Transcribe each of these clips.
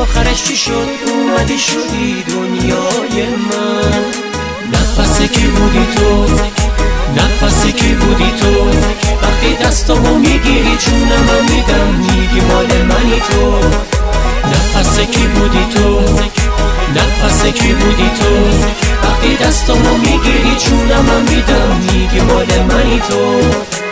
آخرش چی شد؟ اومدی شدی دنیای من. نفس کی بودی تو؟ نفس کی بودی تو؟ وقتی دستامو میگیری جونمو میدم میگی مال منی تو. نفس کی بودی تو؟ نفس کی بودی تو؟ وقتی دستامو میگیری جونمو میدم میگی مال منی تو.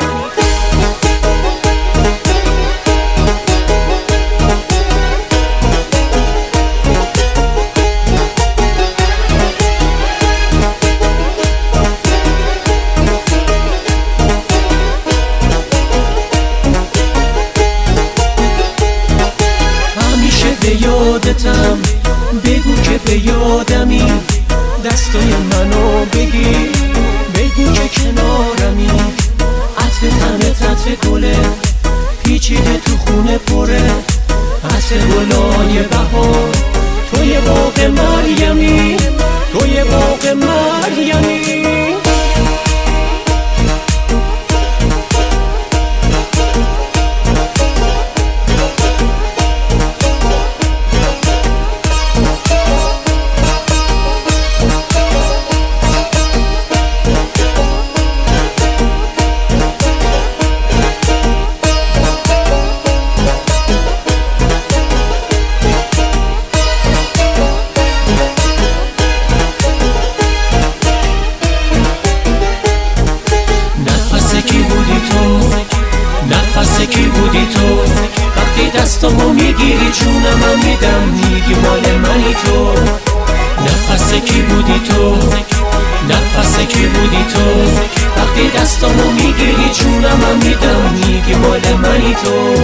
یادتم بگو که به یادمی، دستای منو بگیر بگو که کنارمی. عطر تنت عطر گله پیچیده تو خونه پره، عطر گلای بهار. توی باغ مریمی، توی باغ مریمی. نفس کی بودی تو؟ وقتی دستامو میگیری جونمو میدم میگی مال منی تو. نفس کی بودی تو؟ نفس کی بودی تو؟ وقتی دستامو میگیری جونمو میدم میگی مال منی تو.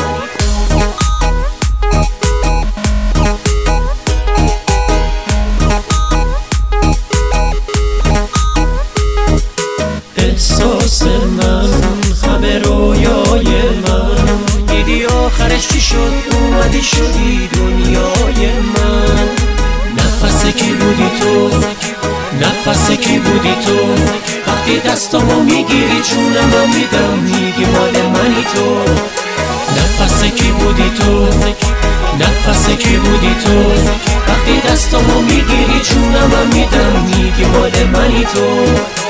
احساس من همه رویای من، دیدی آخرش چی شد؟ اومدی شدی دنیای من. نفس کی بودی تو؟ نفس کی بودی تو؟ وقتی دستامو میگیری جونمو میدم میگی مال منی تو. نفس کی بودی تو؟ نفس کی بودی تو؟ وقتی دستامو میگیری جونمو میدم میگی مال منی تو.